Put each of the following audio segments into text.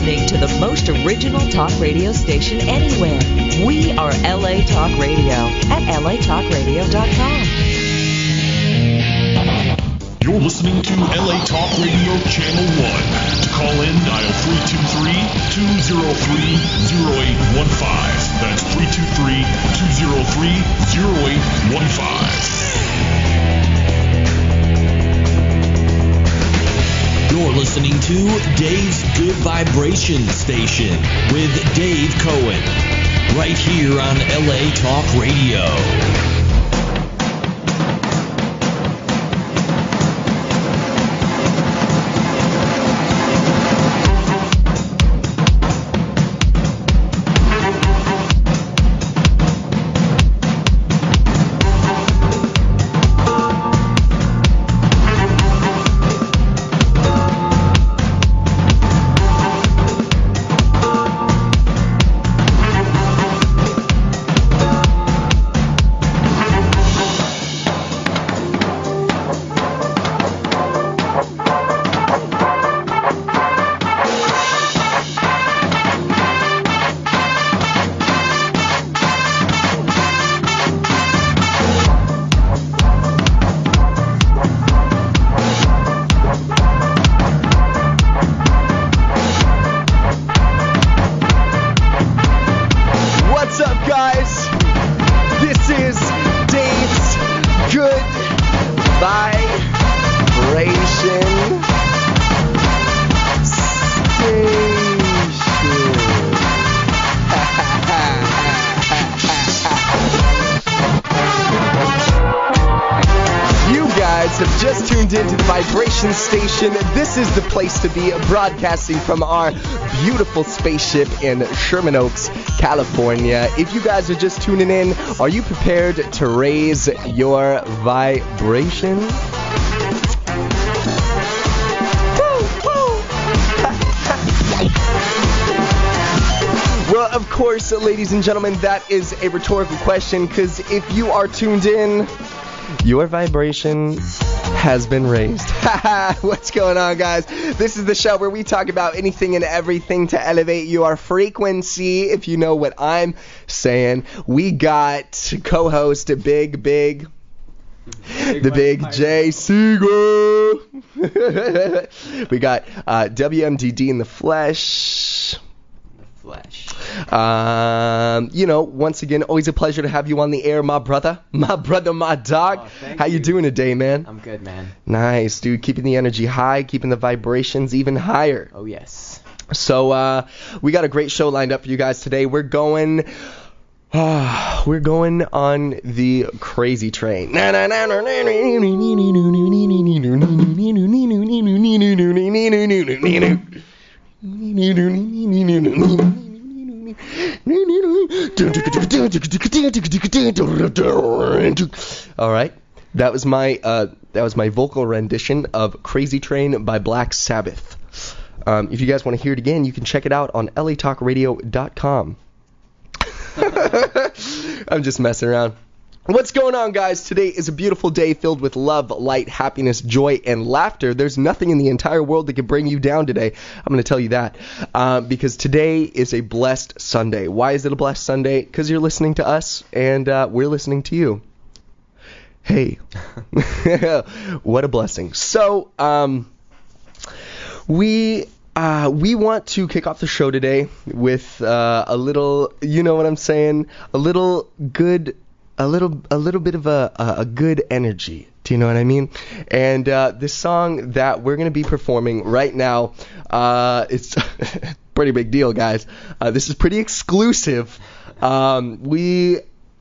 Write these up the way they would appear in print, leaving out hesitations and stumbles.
listening to the most original talk radio station anywhere. We are LA Talk Radio at latalkradio.com. You're listening to LA Talk Radio Channel 1. To call in, dial 323-203-0815. That's 323-203-0815. You're listening to Dave's Good Vibration Station with Dave Cohen, right here on LA Talk Radio. Station. This is the place to be, broadcasting from our beautiful spaceship in Sherman Oaks, California. If you guys are just tuning in, are you prepared to raise your vibration? Well, of course, ladies and gentlemen, that is a rhetorical question, because if you are tuned in, your vibration has been raised. What's going on, guys? This is the show where we talk about anything and everything to elevate your frequency, if you know what I'm saying. We got co-host Big Jay Seagull. We got WMDD in the flesh. Once again, always a pleasure to have you on the air, my brother, my dog. How you doing today, man? I'm good, man. Nice, dude. Keeping the energy high, keeping the vibrations even higher. Oh, yes. So, we got a great show lined up for you guys today. We're going on the crazy train. All right, that was my vocal rendition of Crazy Train by Black Sabbath. If you guys want to hear it again, you can check it out on latalkradio.com. I'm just messing around. What's going on, guys? Today is a beautiful day filled with love, light, happiness, joy, and laughter. There's nothing in the entire world that can bring you down today. I'm going to tell you that. Because today is a blessed Sunday. Why is it a blessed Sunday? Because you're listening to us, and we're listening to you. Hey. What a blessing. So, we want to kick off the show today with a little, you know what I'm saying? A little bit of a good energy. Do you know what I mean? And this song that we're going to be performing right now, it's pretty big deal, guys. This is pretty exclusive. We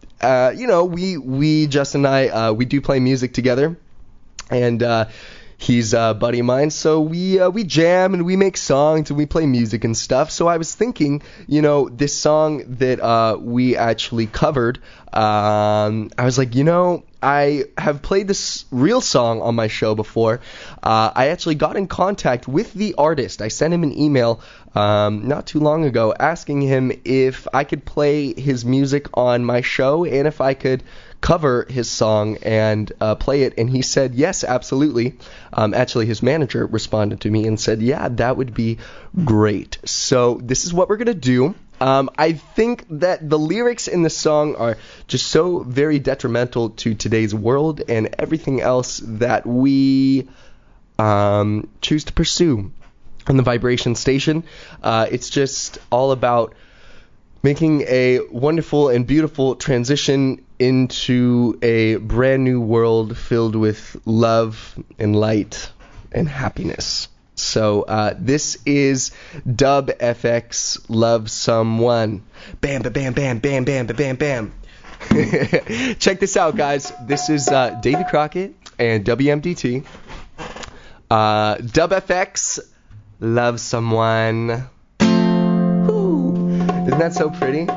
Justin and I, we do play music together, and he's a buddy of mine, so we jam and we make songs and we play music and stuff. So I was thinking, this song that we actually covered, I was like, I have played this real song on my show before. I actually got in contact with the artist. I sent him an email not too long ago asking him if I could play his music on my show and if I could cover his song and play it, and he said yes, absolutely. Actually, his manager responded to me and said, yeah, that would be great. So this is what we're going to do. I think that the lyrics in the song are just so very detrimental to today's world and everything else that we choose to pursue on the Vibration Station. It's just all about making a wonderful and beautiful transition into a brand new world filled with love and light and happiness. So this is Dub FX Love Someone. Bam, ba, bam, bam, bam, bam, ba, bam, bam. Check this out, guys. This is Davy Crockett and WMDT. Dub FX Love Someone. Woo. Isn't that so pretty?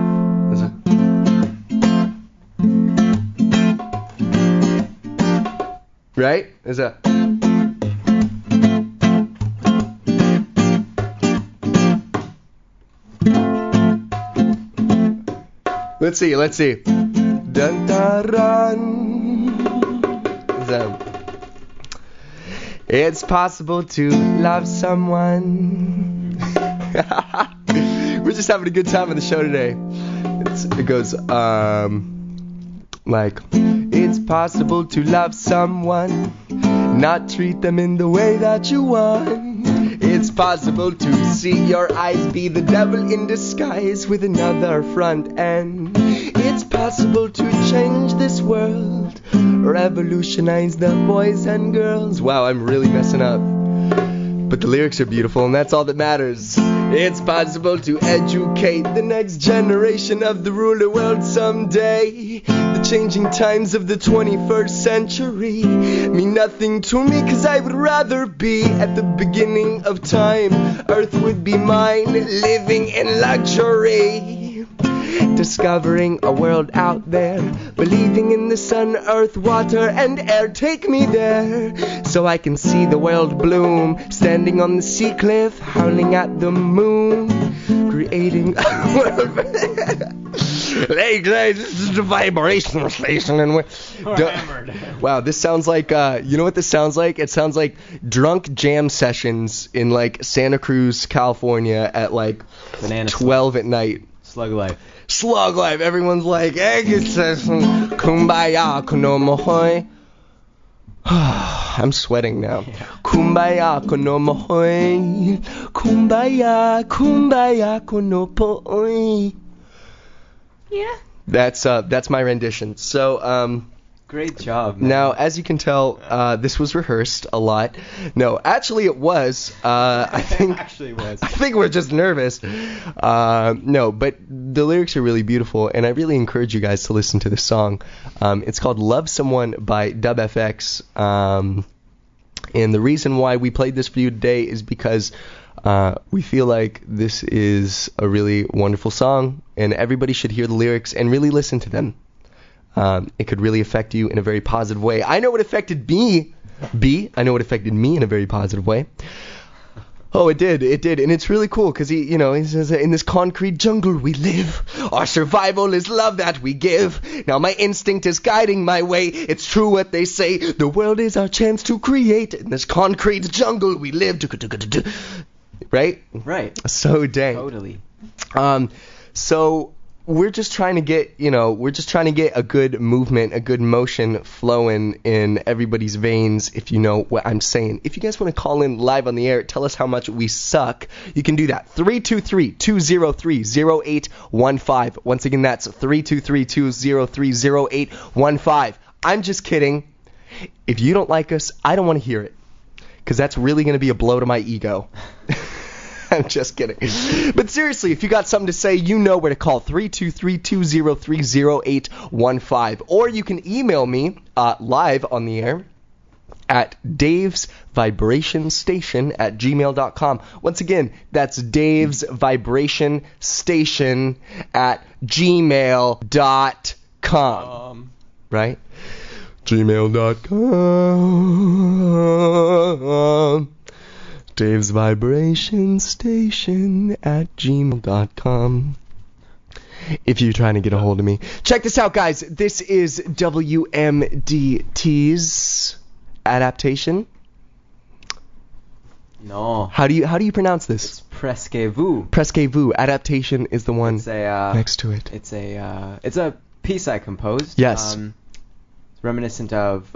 Right? There's a... Let's see. Dun dun dun. It's possible to love someone. We're just having a good time on the show today. It goes like, it's possible to love someone, not treat them in the way that you want. It's possible to see your eyes be the devil in disguise with another front end. It's possible to change this world, revolutionize the boys and girls. Wow, I'm really messing up. But the lyrics are beautiful, and that's all that matters. It's possible to educate the next generation of the ruler world someday. The changing times of the 21st century mean nothing to me, 'cause I would rather be at the beginning of time. Earth would be mine, living in luxury. Discovering a world out there, believing in the sun, earth, water, and air. Take me there, so I can see the world bloom. Standing on the sea cliff, howling at the moon, creating a world. Hey guys, this is the Vibration Station, and we're hammered. Wow, this sounds like, you know what this sounds like? It sounds like drunk jam sessions in like Santa Cruz, California at like 12 at night. Slug Life. Everyone's like, kumbaya kono mohoi. I'm sweating now. Yeah. Kumbaya kono mohoi. Kumbaya kono poi. Yeah. That's my rendition. So, great job, man. Now, as you can tell, this was rehearsed a lot. No, actually it was. I think we're just nervous. No, but the lyrics are really beautiful, and I really encourage you guys to listen to this song. It's called Love Someone by Dub FX. And the reason why we played this for you today is because we feel like this is a really wonderful song, and everybody should hear the lyrics and really listen to them. It could really affect you in a very positive way. I know it affected me. I know it affected me in a very positive way. Oh, it did. And it's really cool because he says, in this concrete jungle we live. Our survival is love that we give. Now my instinct is guiding my way. It's true what they say. The world is our chance to create. In this concrete jungle we live. Right? Right. So dang. Totally. So we're just trying to get a good movement, a good motion flowing in everybody's veins, if you know what I'm saying. If you guys want to call in live on the air, tell us how much we suck, you can do that. 323-203-0815. Once again, that's 323-203-0815. I'm just kidding. If you don't like us, I don't want to hear it, because that's really going to be a blow to my ego. I'm just kidding. But seriously, if you got something to say, you know where to call. 323-203-0815. Or you can email me live on the air at davesvibrationstation@gmail.com. Once again, that's davesvibrationstation@gmail.com. Right? gmail.com. Dave's Vibration Station at gmail.com. If you're trying to get a hold of me. Check this out, guys. This is WMDT's adaptation. No. How do you pronounce this? It's Presque Vous. Presque Vous. Adaptation is the one It's a next to it. It's a piece I composed. Yes. It's reminiscent of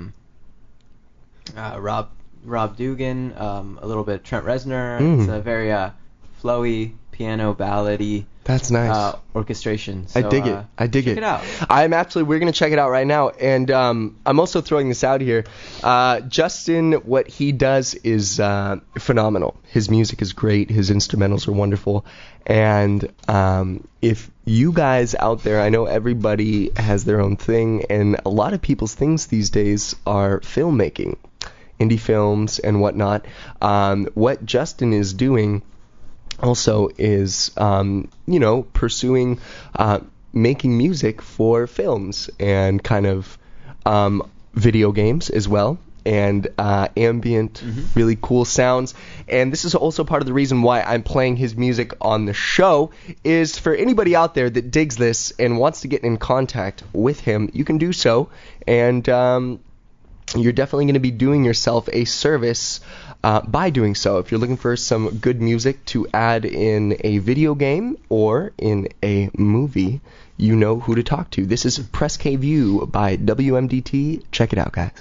Rob Dugan, a little bit Trent Reznor. Mm. It's a very flowy piano ballady. That's nice. Orchestration. So, I dig it. check it out. We're going to check it out right now. And I'm also throwing this out here. Justin, what he does is phenomenal. His music is great. His instrumentals are wonderful. And if you guys out there, I know everybody has their own thing. And a lot of people's things these days are filmmaking, indie films and whatnot. What Justin is doing also is, pursuing making music for films and kind of video games as well, and ambient, really cool sounds. And this is also part of the reason why I'm playing his music on the show, is for anybody out there that digs this and wants to get in contact with him, you can do so. And you're definitely going to be doing yourself a service by doing so. If you're looking for some good music to add in a video game or in a movie, you know who to talk to. This is Presque Vous by WMDT. Check it out, guys.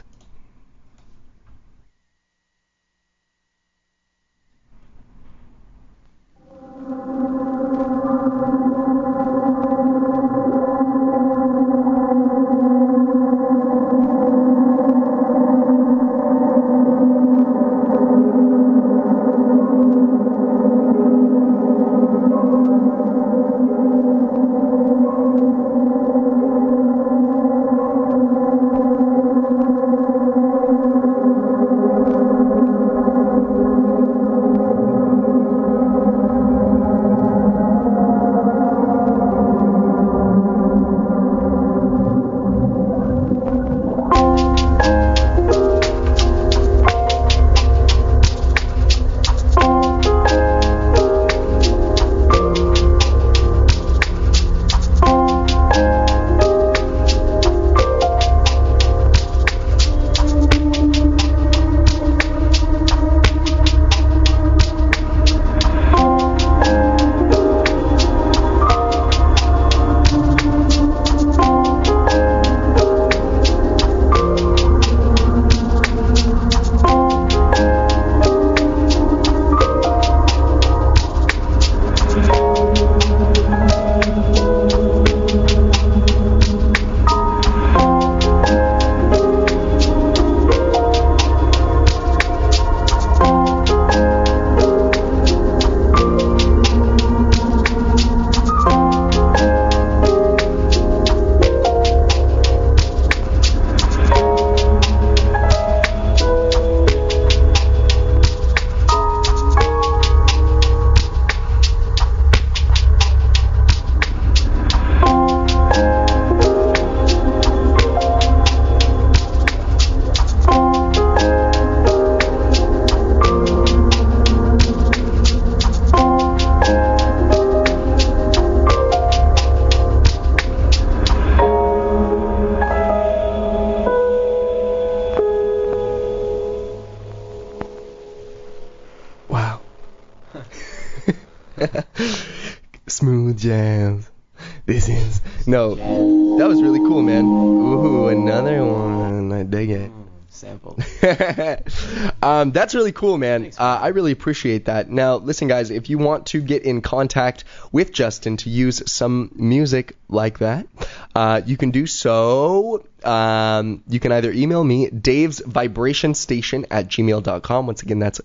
Smooth jazz. This is that was really cool, man. Ooh, another one. I dig it. Sample. That's really cool, man. Thanks, I really appreciate that. Now, listen, guys, if you want to get in contact with Justin to use some music like that, you can do so. You can either email me, davesvibrationstation@gmail.com. Once again, that's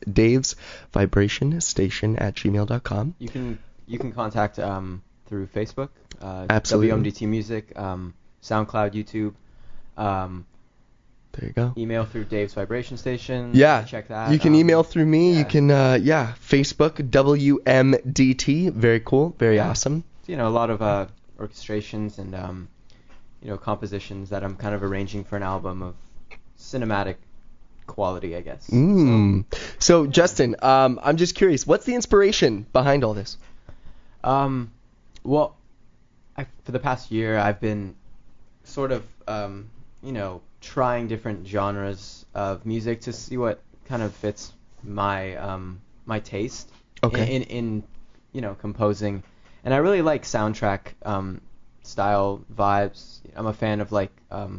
davesvibrationstation@gmail.com. You can contact through Facebook, Absolutely. WMDT Music, SoundCloud, YouTube. There you go. Email through Dave's Vibration Station. Yeah. Check that. You can email through me. Yeah. You can, Facebook, WMDT. Very cool. Very awesome. A lot of orchestrations and, compositions that I'm kind of arranging for an album of cinematic quality, I guess. So Justin, I'm just curious, what's the inspiration behind all this? Well, for the past year, I've been sort of, trying different genres of music to see what kind of fits my my taste in composing. And I really like soundtrack style vibes. I'm a fan of like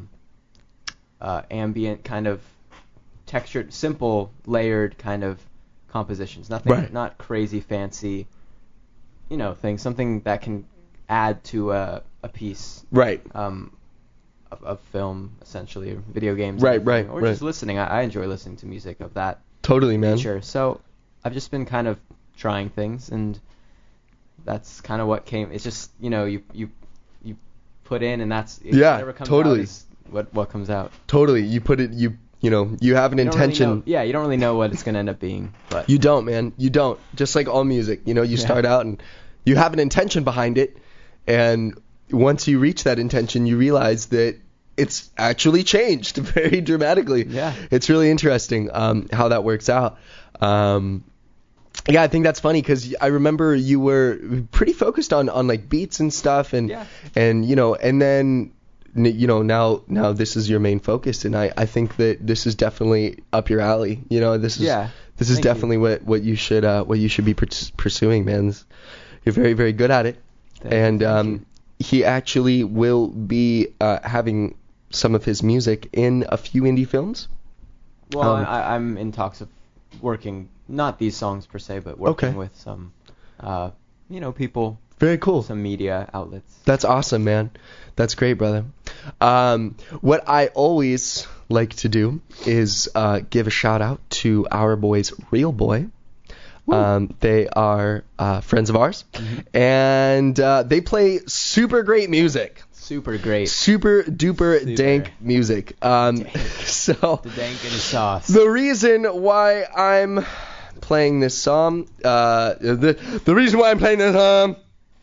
ambient kind of textured, simple, layered kind of compositions. Nothing, not crazy, fancy, things. Something that can add to a piece. Right. Of film, essentially, or video games. Or just listening. I enjoy listening to music of that. Totally, man. Nature. So I've just been kind of trying things, and that's kind of what came. It's just you put in, and that's whatever comes out is what comes out. Totally. You put it. You have an intention. You don't really know what it's gonna end up being, but you don't, man. You don't. Just like all music, you start out and you have an intention behind it, and once you reach that intention, you realize that it's actually changed very dramatically. Yeah. It's really interesting how that works out. I think that's funny because I remember you were pretty focused on like beats and stuff, and then now this is your main focus, and I think that this is definitely up your alley. This is definitely what you should be pursuing, man. You're very, very good at it. Thank you. He actually will be having some of his music in a few indie films. Well, I'm in talks of working, not these songs per se, but working with some, people. Very cool. Some media outlets. That's awesome, man. That's great, brother. What I always like to do is give a shout out to our boys, Real Boy. They are friends of ours, and they play super great music. Super great. Super duper dank music. So the dank and the sauce. The reason why I'm playing this song, the reason why I'm playing this song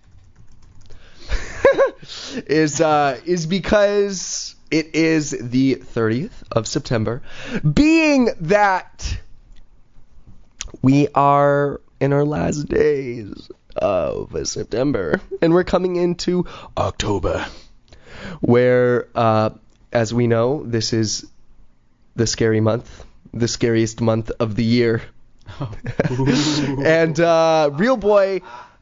is because it is the 30th of September, being that we are in our last days of September, and we're coming into October, where, as we know, this is the scary month, the scariest month of the year. And Real Boy...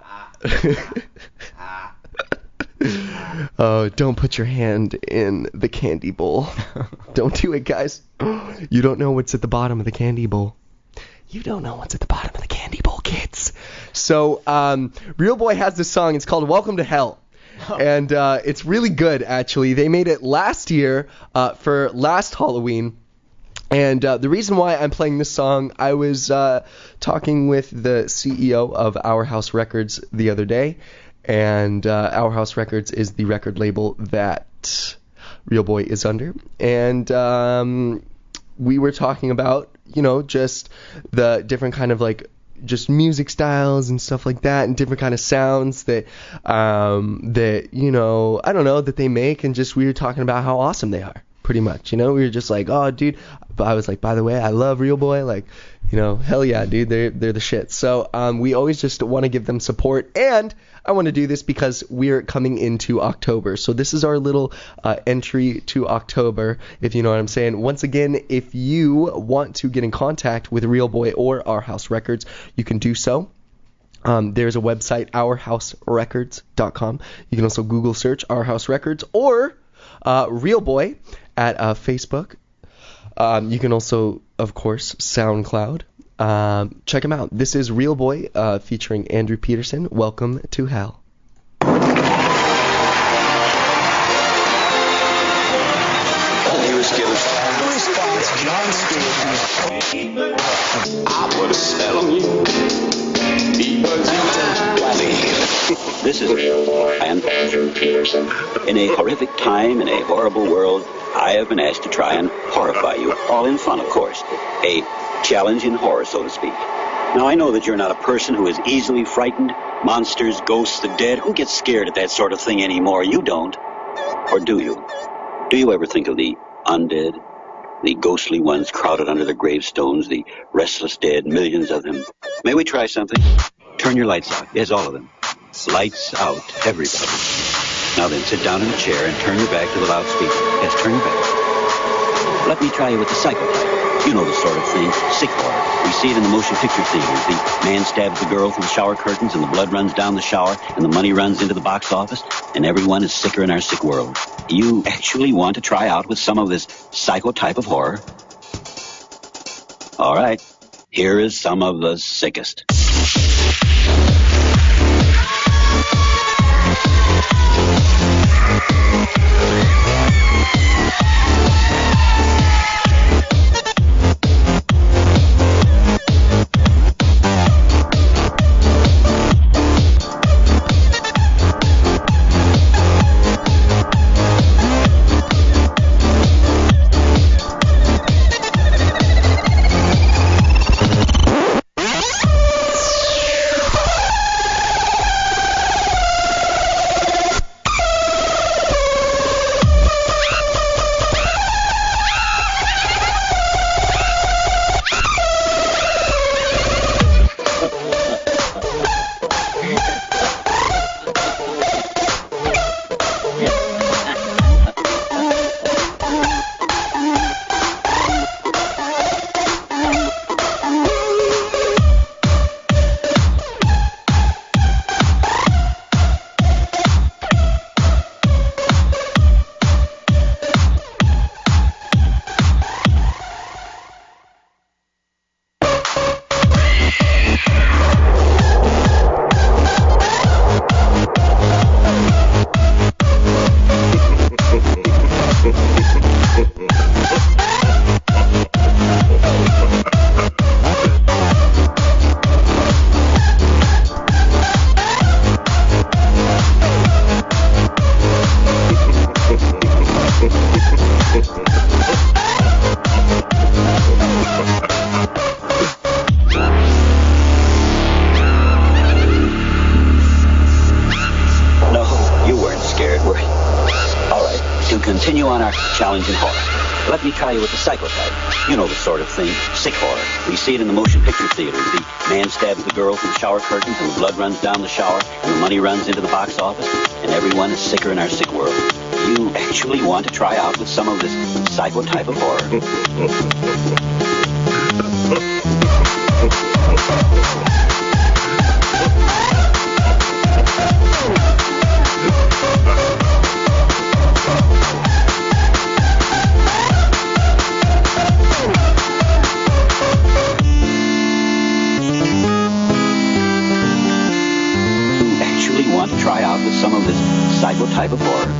Oh, don't put your hand in the candy bowl. Don't do it, guys. You don't know what's at the bottom of the candy bowl. You don't know what's at the bottom of the candy bowl, kids. So, Real Boy has this song. It's called Welcome to Hell. And it's really good, actually. They made it last year for last Halloween. And the reason why I'm playing this song, I was talking with the CEO of Our House Records the other day. And Our House Records is the record label that Real Boy is under. And we were talking about, just the different kind of like just music styles and stuff like that, and different kind of sounds that I don't know, that they make, and just we were talking about how awesome they are, pretty much. We were just like, oh, dude. But I was like, by the way, I love Real Boy. Like, hell yeah, dude, they're the shit. So we always just want to give them support, and I want to do this because we're coming into October. So this is our little entry to October, if you know what I'm saying. Once again, if you want to get in contact with Real Boy or Our House Records, you can do so. There's a website, ourhouserecords.com. You can also Google search Our House Records or Real Boy at Facebook. You can also, of course, SoundCloud. Check him out. This is Real Boy featuring Andrew Peterson. Welcome to Hell. He was given response. John Stewart. I put a spell on you. This is and Andrew Peterson. In a horrific time, in a horrible world, I have been asked to try and horrify you. All in fun, of course. A challenge in horror, so to speak. Now, I know that you're not a person who is easily frightened. Monsters, ghosts, the dead. Who gets scared at that sort of thing anymore? You don't. Or do you? Do you ever think of the undead? The ghostly ones crowded under the gravestones, the restless dead, millions of them. May we try something? Turn your lights out. Yes, all of them. Lights out, everybody. Now then, sit down in a chair and turn your back to the loudspeaker. Yes, turn your back. Let me try you with the psychotype. You know the sort of thing, sick horror. We see it in the motion picture theaters. The man stabs the girl through the shower curtains, and the blood runs down the shower, and the money runs into the box office, and everyone is sicker in our sick world. You actually want to try out with some of this psychotype of horror? All right, here is some of the sickest. Continue on our challenge in horror. Let me try you with the psychotype. You know the sort of thing, sick horror. We see it in the motion picture theaters. The man stabs the girl through the shower curtains, and the blood runs down the shower, and the money runs into the box office, and everyone is sicker in our sick world. You actually want to try out with some of this psychotype of horror? Want to try out with some of this psychotype of horror?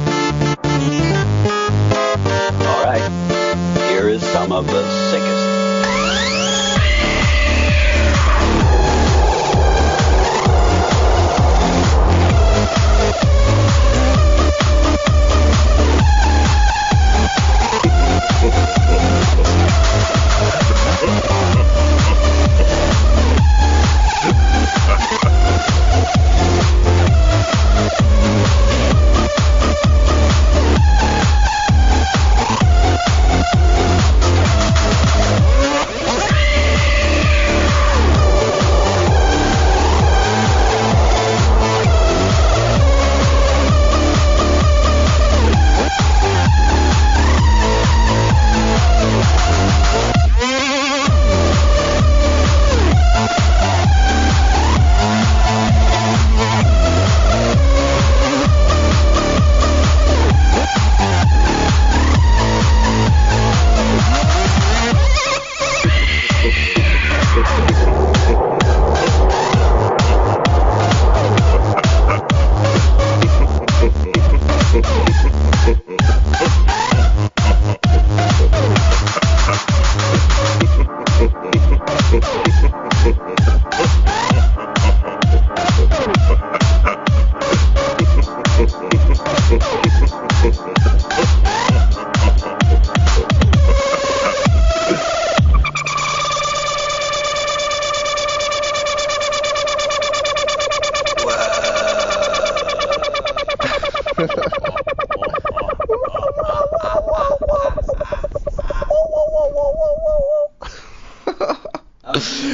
All right, here is some of the sickest.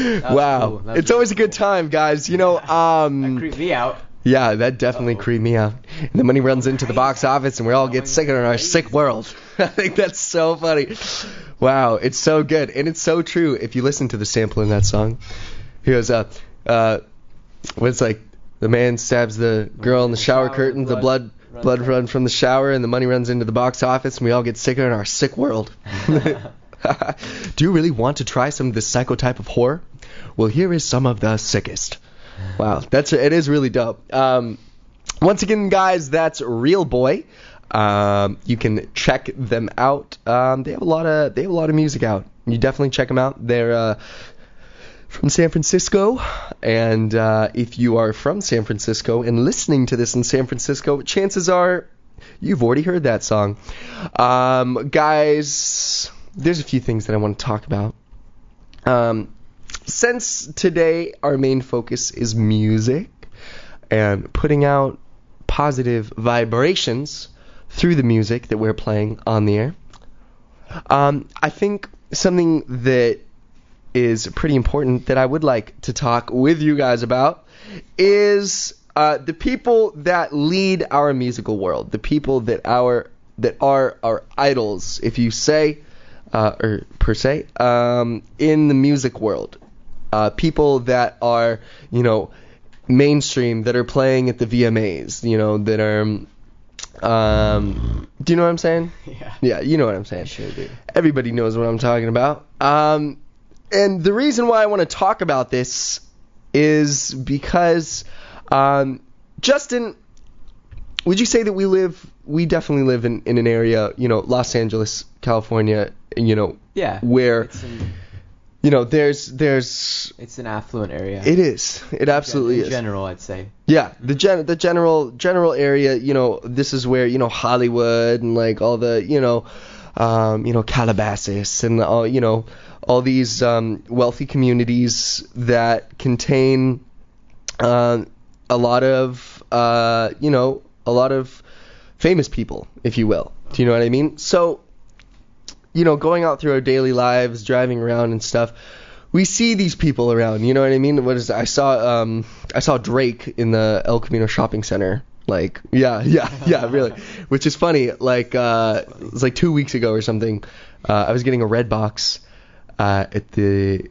Wow. cool. That was It's always a good time, guys. You know, That creeped me out. yeah, that definitely Uh-oh. creeped me out. And then when he runs into the box office and we all get sick in our sick world. I think that's so funny. Wow, it's so good. And it's so true. If you listen to the sample in that song, he goes, what's like, the man stabs the girl in the shower curtain, the blood run from the shower, and the money runs into the box office, and we all get sicker in our sick world. Do you really want to try some of this psycho type of horror? Well, here is some of the sickest. Wow, it is really dope. Once again, guys, that's Real Boy. You can check them out. They have a lot of music out. You definitely check them out. They're from San Francisco, and if you are from San Francisco and listening to this in San Francisco, chances are you've already heard that song. Guys, there's a few things that I want to talk about. Since today our main focus is music and putting out positive vibrations through the music that we're playing on the air, I think something that is pretty important that I would like to talk with you guys about is the people that lead our musical world, the people that are our idols, if you say, or per se, in the music world. People that are, mainstream, that are playing at the VMAs, that are, do you know what I'm saying? Yeah. Yeah, you know what I'm saying. I sure do. Everybody knows what I'm talking about. And the reason why I want to talk about this is because, Justin, would you say that we definitely live in an area, Los Angeles, California, Yeah. where, It's an, there's it's an affluent area. it is. It absolutely in is. general, I'd say. Yeah, the general area, this is where, Hollywood and like all the, Calabasas and all these wealthy communities that contain a lot of famous people, if you will. Do you know what I mean? So, going out through our daily lives, driving around and stuff, we see these people around. You know what I mean? I saw Drake in the El Camino shopping center. Like, yeah, really. Which is funny. Like, it was like 2 weeks ago or something. I was getting a red box at the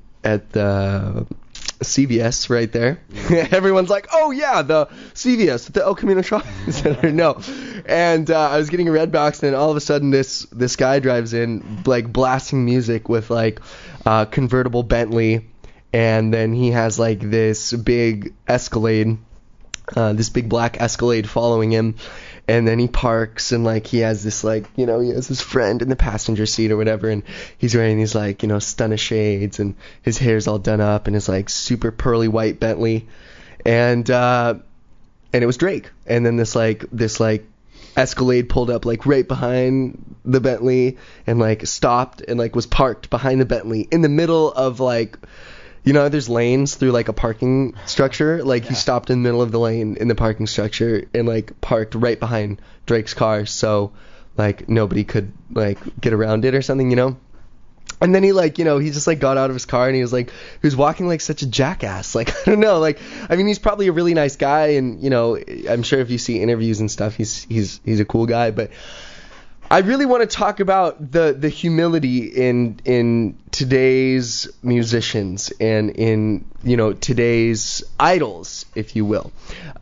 CVS right there. Everyone's like, oh yeah, the CVS, the El Camino shopping center. No. And I was getting a red box, and then all of a sudden this guy drives in, like, blasting music with like convertible Bentley, and then he has like this big Escalade, this big black Escalade following him. And then he parks, and like he has this, like, he has his friend in the passenger seat or whatever, and he's wearing these, like, stunner shades, and his hair's all done up, and his like super pearly white Bentley, and it was Drake. And then this Escalade pulled up like right behind the Bentley, and like stopped, and like was parked behind the Bentley in the middle of like, there's lanes through like a parking structure. Like, he stopped in the middle of the lane in the parking structure and like parked right behind Drake's car, so like nobody could like get around it or something, And then he like, he just like got out of his car, and he was walking like such a jackass. Like, I don't know, like, I mean, he's probably a really nice guy, and I'm sure if you see interviews and stuff, he's a cool guy, but I really want to talk about the humility in today's musicians and in today's idols, if you will.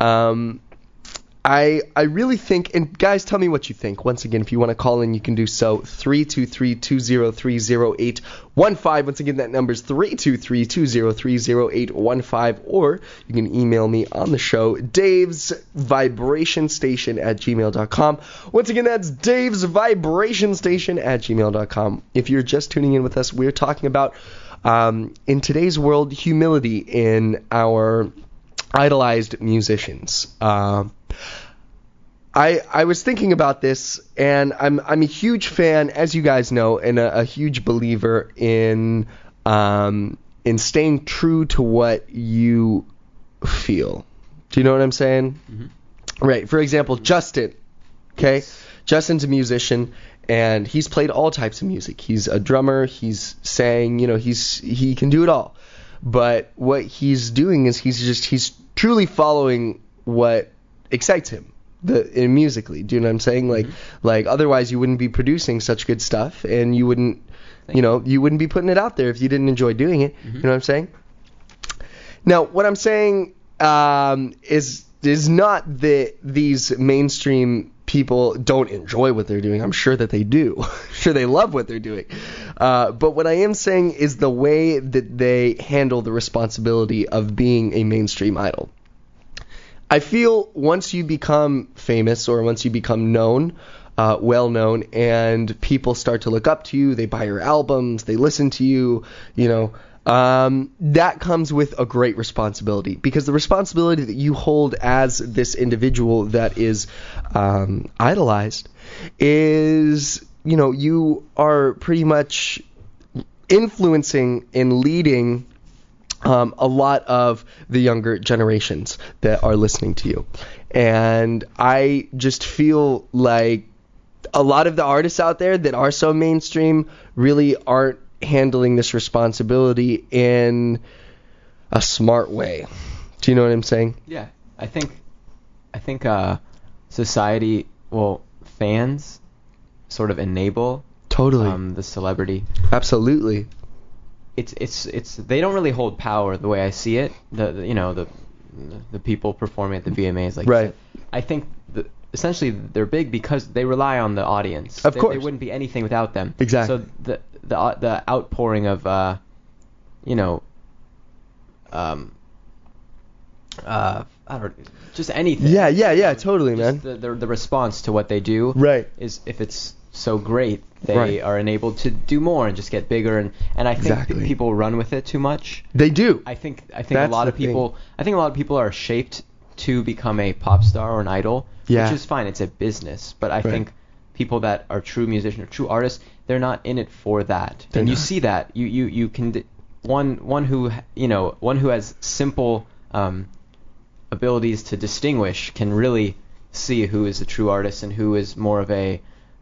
I really think, and guys, tell me what you think. Once again, if you want to call in, you can do so. 323-203-0815. Once again, that number is 323-203-0815. Or you can email me on the show, davesvibrationstation@gmail.com. Once again, that's davesvibrationstation@gmail.com. If you're just tuning in with us, we're talking about, in today's world, humility in our idolized musicians. I was thinking about this, and I'm a huge fan, as you guys know, and a huge believer in staying true to what you feel. Do you know what I'm saying? Mm-hmm. Right. For example, Justin. Okay, yes. Justin's a musician, and he's played all types of music. He's a drummer. He's sang. He can do it all. But what he's doing is he's truly following what excites him musically. Do you know what I'm saying? Like otherwise you wouldn't be producing such good stuff, and you wouldn't you wouldn't be putting it out there if you didn't enjoy doing it. You know what I'm saying? Now, what I'm saying is not that these mainstream people don't enjoy what they're doing. I'm sure that they do. Sure, they love what they're doing. But what I am saying is the way that they handle the responsibility of being a mainstream idol. I feel once you become famous or once you become known, well known, and people start to look up to you, they buy your albums, they listen to you, that comes with a great responsibility, because the responsibility that you hold as this individual that is idolized is, you are pretty much influencing and leading a lot of the younger generations that are listening to you. And I just feel like a lot of the artists out there that are so mainstream really aren't handling this responsibility in a smart way. Do you know what I'm saying? Yeah, I think society, fans sort of enable the celebrity. Absolutely. It's they don't really hold power the way I see it. The people performing at the VMAs, like right. I think essentially they're big because they rely on the audience. Of course, they wouldn't be anything without them. Exactly. So the outpouring of I don't just anything. Yeah, totally, man. The response to what they do, right, is if it's so great, they are enabled to do more and just get bigger, and I think people run with it too much. They do. I think a lot of people are shaped to become a pop star or an idol, which is fine. It's a business, but I think people that are true musicians or true artists, they're not in it for that. And you see that you can one who has simple abilities to distinguish can really see who is a true artist and who is more of a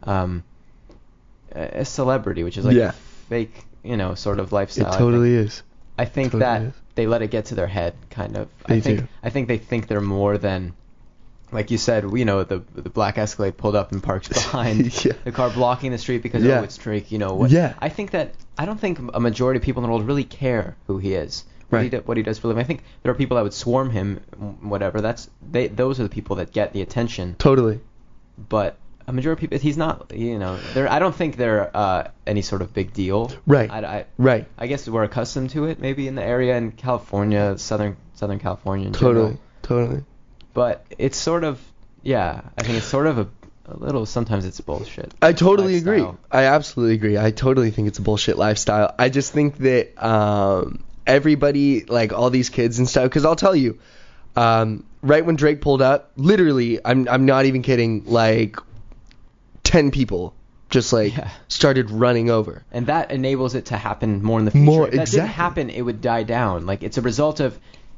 celebrity, which is like a fake, sort of lifestyle. It totally is. I think that they let it get to their head, kind of. I think they think they're more than, like you said, the black Escalade pulled up and parked behind the car, blocking the street because it's Drake. I don't think a majority of people in the world really care who he is. What he does for a living. I think there are people that would swarm him, whatever. Those are the people that get the attention. Totally. But a majority of people, he's not. I don't think they're any sort of big deal. Right. Right. I guess we're accustomed to it, maybe in the area in California, Southern California. In Totally. But it's sort of, I think it's sort of a little. Sometimes it's bullshit. I totally agree. I absolutely agree. I totally think it's a bullshit lifestyle. I just think that everybody, like all these kids and stuff, because I'll tell you, right when Drake pulled up, literally, I'm not even kidding, like 10 people just started running over. And that enables it to happen more in the future. If that didn't happen, it would die down. Like it's a result of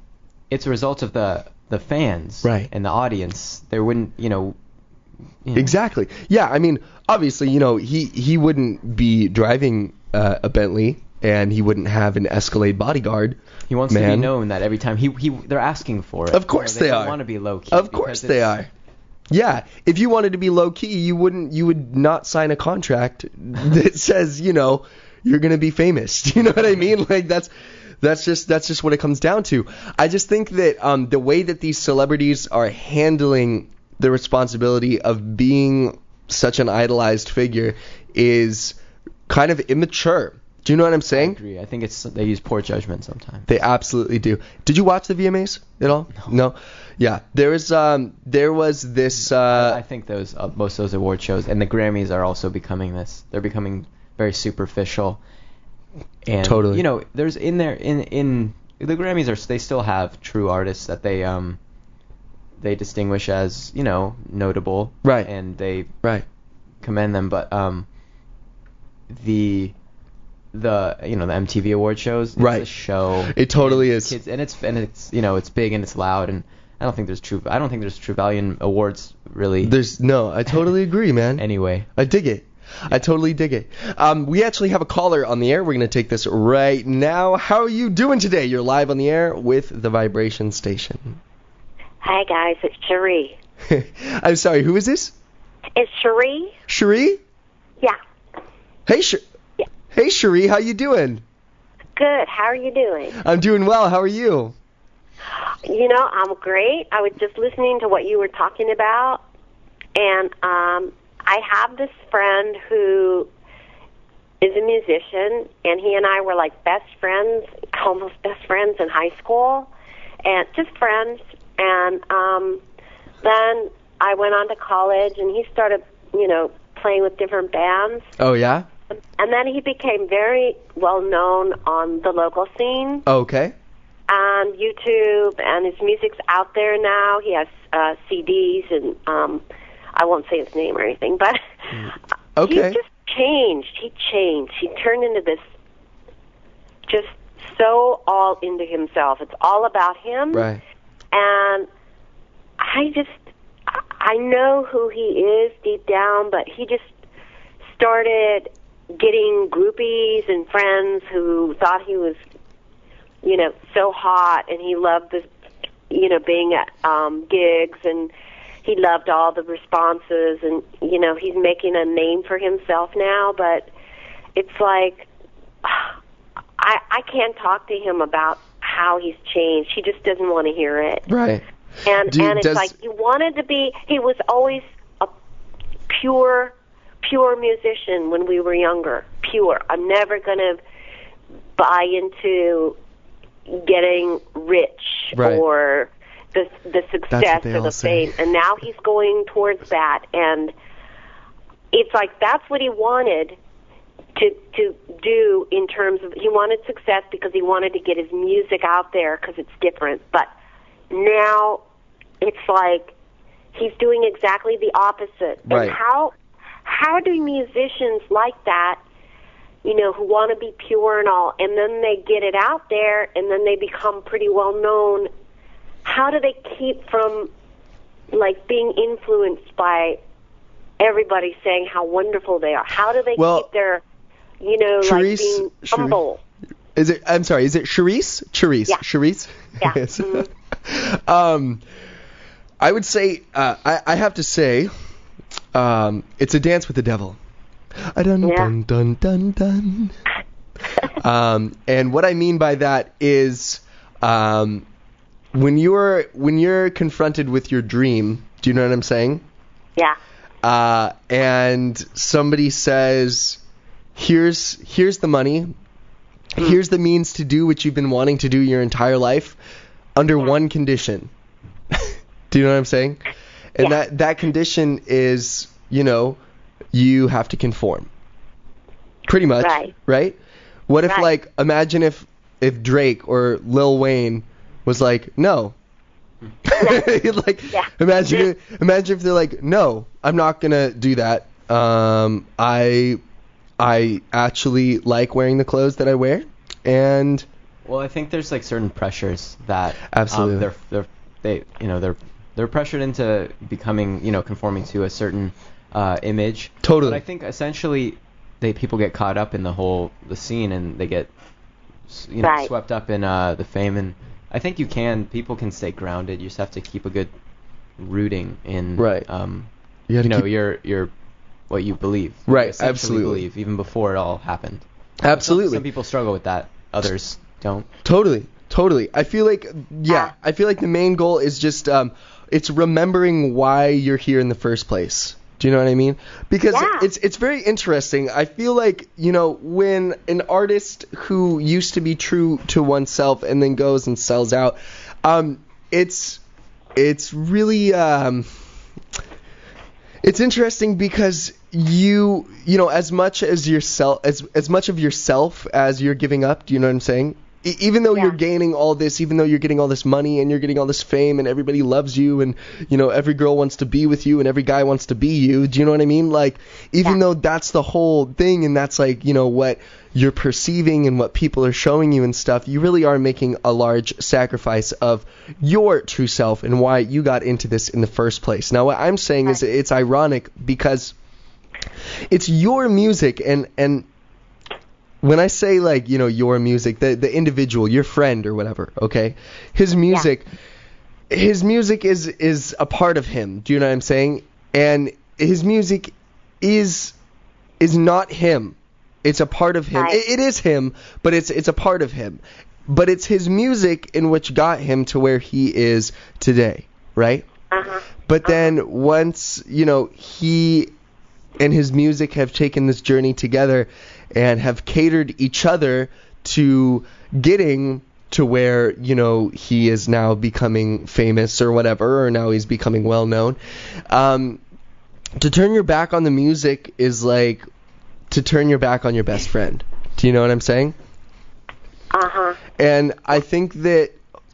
the fans and the audience. There wouldn't, Exactly. Yeah, I mean, obviously, he wouldn't be driving a Bentley, and he wouldn't have an Escalade bodyguard. He wants to be known that every time they're asking for it. Of course they are. They want to be low key. Of course they are. Yeah, if you wanted to be low key, you would not sign a contract that says, you're going to be famous. You know what I mean? Like that's just what it comes down to. I just think that the way that these celebrities are handling the responsibility of being such an idolized figure is kind of immature. Do you know what I'm saying? I agree. I think they use poor judgment sometimes. They absolutely do. Did you watch the VMAs at all? No. Yeah. There was this. I think most of those award shows and the Grammys are also becoming this. They're becoming very superficial. And totally. There's in the Grammys they still have true artists that they distinguish as notable. Right. And they commend them, but the MTV award shows, it's a show. It totally is. Kids, and it's it's big and it's loud, and I don't think there's true value in awards really. I totally agree, man. Anyway, I dig it. I totally dig it. We actually have a caller on the air. We're going to take this right now. How are you doing today? You're live on the air with the Vibration Station. Hi, guys. It's Cherie. I'm sorry. Who is this? It's Cherie. Cherie? Yeah. Hey, Yeah. Hey, Cherie. How you doing? Good. How are you doing? I'm doing well. How are you? You know, I'm great. I was just listening to what you were talking about, and I have this friend who is a musician, and he and I were like best friends, almost best friends in high school, and just friends. And then I went on to college, and he started, playing with different bands. Oh, yeah? And then he became very well known on the local scene. Okay. On YouTube, and his music's out there now. He has CDs, and I won't say his name or anything, but okay. He just changed. He changed. He turned into this, just so all into himself. It's all about him. Right. And I know who he is deep down, but he just started getting groupies and friends who thought he was, so hot, and he loved this, being at gigs, and he loved all the responses, and, he's making a name for himself now, but it's like, I can't talk to him about how he's changed. He just doesn't want to hear it. Right. And it's like he was always a pure musician when we were younger. Pure. I'm never going to buy into getting rich or the success or the fame. And now he's going towards that. And it's like that's what he wanted to do in terms of, he wanted success because he wanted to get his music out there because it's different. But now it's like he's doing exactly the opposite. Right. And how do musicians like that, who want to be pure and all, and then they get it out there and then they become pretty well known, how do they keep from like being influenced by everybody saying how wonderful they are? How do they keep their, Charisse, like being humble? Is it Charisse? Charisse. Yeah. Charisse? Yeah. Yes. Mm-hmm. I would say, I have to say, it's a dance with the devil. Dun, dun, dun, dun. And what I mean by that is, when you're confronted with your dream, do you know what I'm saying? Yeah. And somebody says, here's the money, here's the means to do what you've been wanting to do your entire life, under one condition. Do you know what I'm saying? And that condition is, you have to conform. Pretty much, right? What if, like, imagine if Drake or Lil Wayne was like, no. Imagine if they're like, no, I'm not gonna do that. I actually like wearing the clothes that I wear, and well, I think there's like certain pressures that absolutely they're pressured into becoming, conforming to a certain image. Totally. But I think essentially people get caught up in the scene, and they get swept up in the fame. And I think people can stay grounded. You just have to keep a good rooting in your what you believe. Right. Absolutely. Believe even before it all happened. Absolutely. Some people struggle with that. Others don't. Totally. I feel like the main goal is just it's remembering why you're here in the first place. Do you know what I mean? Because it's very interesting. I feel like, when an artist who used to be true to oneself and then goes and sells out, it's really it's interesting because you as much of yourself as you're giving up, do you know what I'm saying? Even though you're gaining all this, even though you're getting all this money and you're getting all this fame and everybody loves you and, every girl wants to be with you and every guy wants to be you. Do you know what I mean? Like, even though that's the whole thing and that's like, what you're perceiving and what people are showing you and stuff, you really are making a large sacrifice of your true self and why you got into this in the first place. Now, what I'm saying is it's ironic because it's your music, and when I say, like, you know, your music, the individual, your friend or whatever, okay, his music is a part of him. Do you know what I'm saying? And his music is not him. It's a part of him. Right. It is him, but it's a part of him. But it's his music in which got him to where he is today, right? But then once, you know, he and his music have taken this journey together and have catered each other to getting to where, you know, he is now becoming famous or whatever, or now he's becoming well known. To turn your back on the music is like to turn your back on your best friend. Do you know what I'm saying? And I think that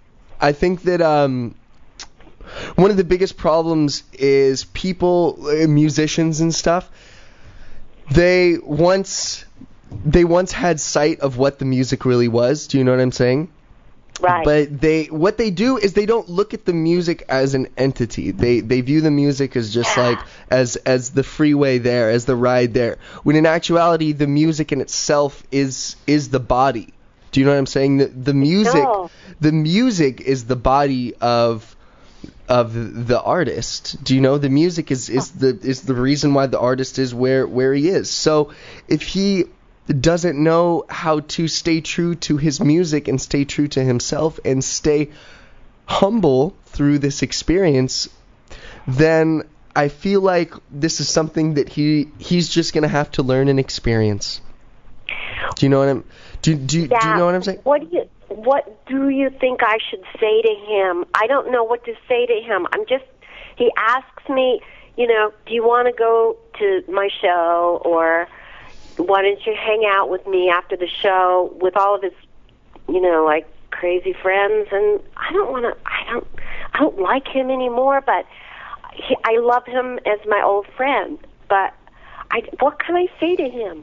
one of the biggest problems is people, musicians and stuff, they once had sight of what the music really was. Do you know what I'm saying? Right. But what they do is they don't look at the music as an entity. They view the music as just like as the freeway there, as the ride there. When in actuality, the music in itself is the body. Do you know what I'm saying? The music is the body of the artist. Do you know? The music is the reason why the artist is where he is. So if he doesn't know how to stay true to his music and stay true to himself and stay humble through this experience, then I feel like this is something that he's just gonna have to learn and experience. Do you know what I'm? Do you know what I'm saying? What do you think I should say to him? I don't know what to say to him. He asks me, you know, do you want to go to my show, or why don't you hang out with me after the show with all of his, you know, like crazy friends? And I don't like him anymore, but I love him as my old friend. But what can I say to him?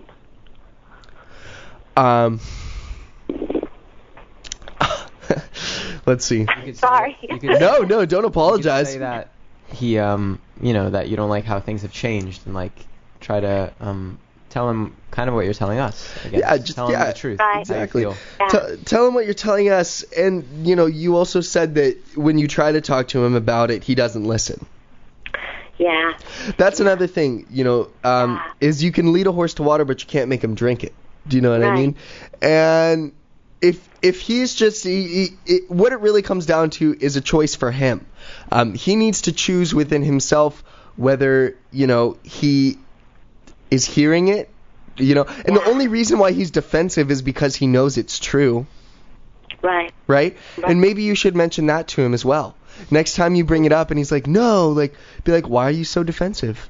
Let's see. Sorry. No, don't apologize. You could say that he, you know, that you don't like how things have changed, and like try to tell him kind of what you're telling us. I guess. Yeah, just tell him the truth. Right. Exactly. Yeah. Tell him what you're telling us, and you know, you also said that when you try to talk to him about it, he doesn't listen. Yeah. That's another thing, you know, is you can lead a horse to water, but you can't make him drink it. Do you know what I mean? And if he's just what it really comes down to is a choice for him. He needs to choose within himself whether, you know, he is hearing it, you know. And the only reason why he's defensive is because he knows it's true. Right? And maybe you should mention that to him as well. Next time you bring it up and he's like, no, like, be like, why are you so defensive?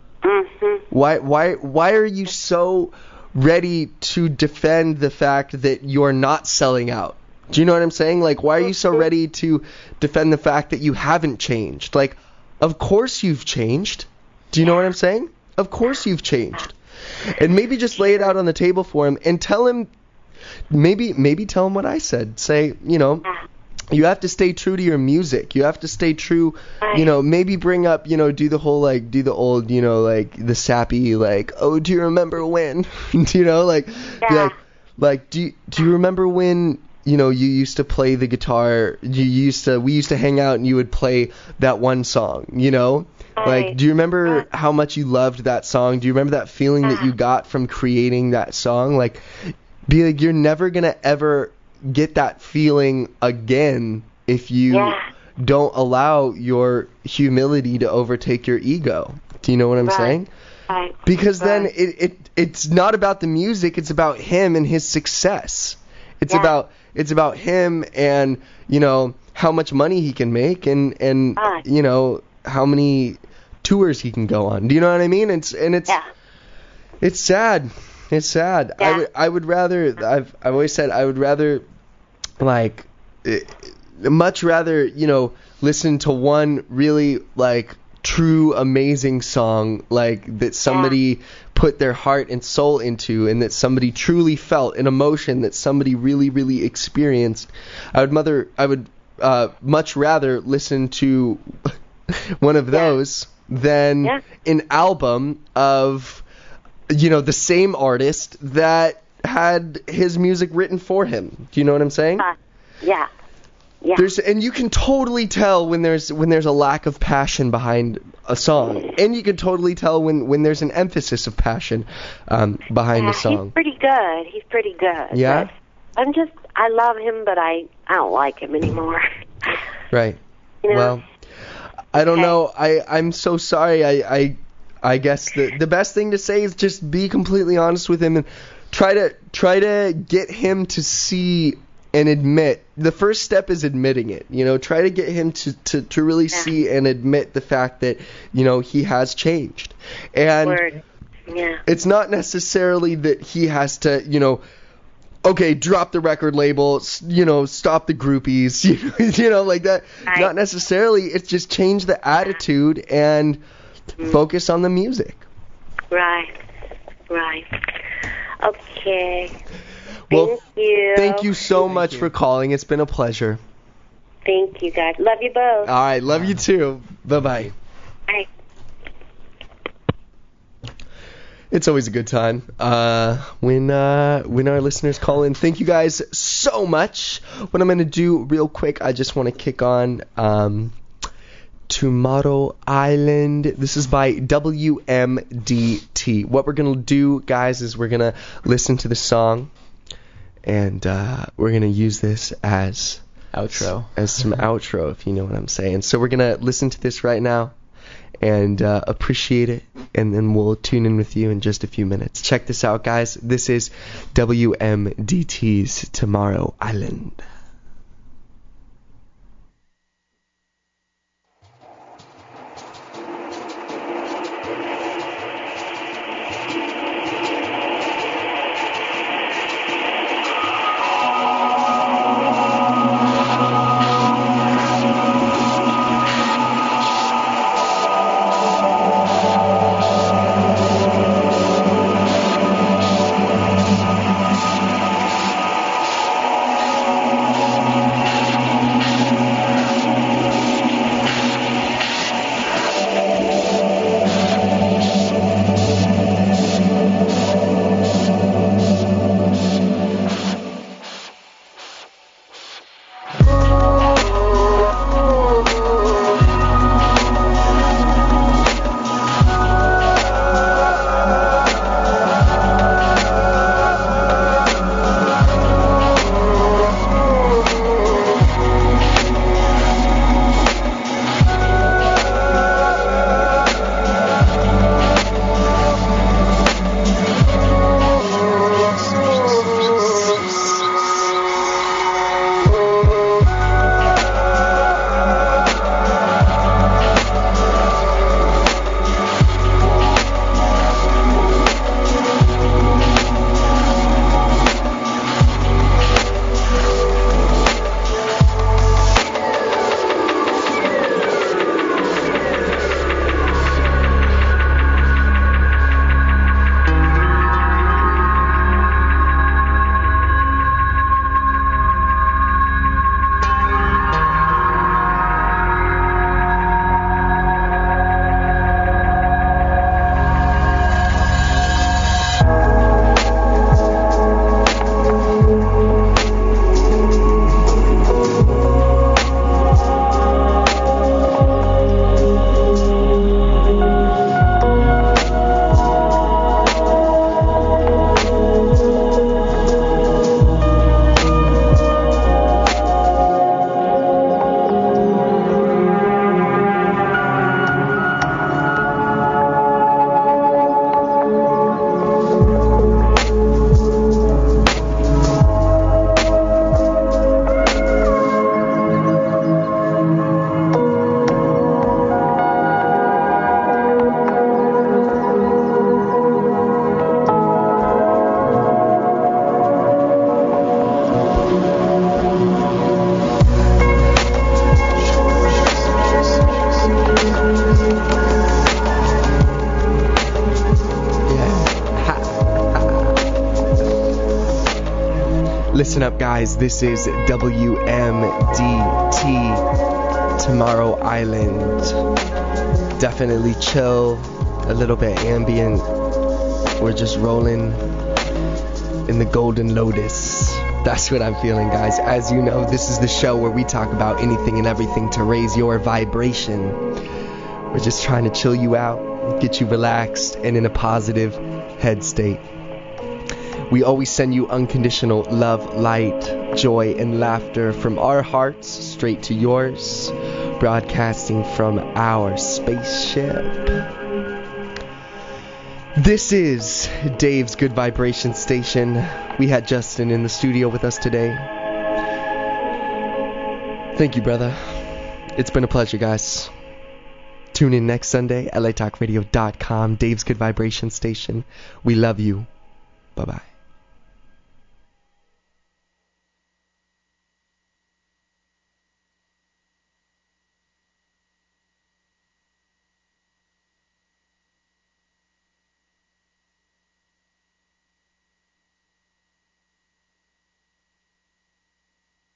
Why are you so ready to defend the fact that you're not selling out? Do you know what I'm saying? Like, why are you so ready to defend the fact that you haven't changed? Like, of course you've changed. Do you know what I'm saying? Of course you've changed. And maybe just lay it out on the table for him and tell him, maybe tell him what I said. Say, you know, you have to stay true to your music. You have to stay true, you know, maybe bring up, you know, do the old, you know, like the sappy, like, oh, do you remember when? Do you know, like, like, do you remember when, you know, you used to play the guitar, we used to hang out and you would play that one song, you know? Like, do you remember how much you loved that song? Do you remember that feeling that you got from creating that song? Like, be like, you're never going to ever get that feeling again if you don't allow your humility to overtake your ego. Do you know what I'm saying? Because then it's not about the music, it's about him and his success. It's about him and, you know, how much money he can make and you know, how many tours he can go on. Do you know what I mean? It's sad. It's sad. I would rather, I've always said I would rather, like, much rather, you know, listen to one really, like, true amazing song, like, that somebody put their heart and soul into, and that somebody truly felt an emotion that somebody really, really experienced. I would much rather listen to one of those than an album of the same artist that had his music written for him. Do you know what I'm saying? Yeah. Yeah. And you can totally tell when there's a lack of passion behind a song, and you can totally tell when there's an emphasis of passion behind a song. He's pretty good. Yeah. I love him, but I don't like him anymore. Right. You know? Well, I don't know. I'm so sorry. I guess the best thing to say is just be completely honest with him and try to get him to see and admit. The first step is admitting it. Try to get him to really see and admit the fact that he has changed. And it's not necessarily that he has to drop the record label, stop the groupies, like that. Right. Not necessarily. It's just change the attitude and focus on the music. Right. Okay. Well, thank you. Thank you so much for calling. It's been a pleasure. Thank you, guys. Love you both. All right. Love you too. Bye-bye. Bye. It's always a good time when our listeners call in. Thank you guys so much. What I'm going to do real quick, I just want to kick on Tomorrow Island. This is by WMDT. What we're going to do, guys, is we're going to listen to the song, and we're going to use this as outro. As some outro, if you know what I'm saying. So we're going to listen to this right now and appreciate it, and then we'll tune in with you in just a few minutes. Check this out, guys. This is WMDT's Tomorrow Island. Listen up, guys. This is WMDT, Tomorrow Island. Definitely chill, a little bit ambient we're just rolling in the golden lotus. That's what I'm feeling, guys. As you know, this is the show where we talk about anything and everything to raise your vibration. We're just trying to chill you out, get you relaxed, and in a positive head state. We always send you unconditional love, light, joy, and laughter from our hearts straight to yours, broadcasting from our spaceship. This is Dave's Good Vibration Station. We had Justin in the studio with us today. Thank you, brother. It's been a pleasure, guys. Tune in next Sunday, LATalkRadio.com, Dave's Good Vibration Station. We love you. Bye-bye.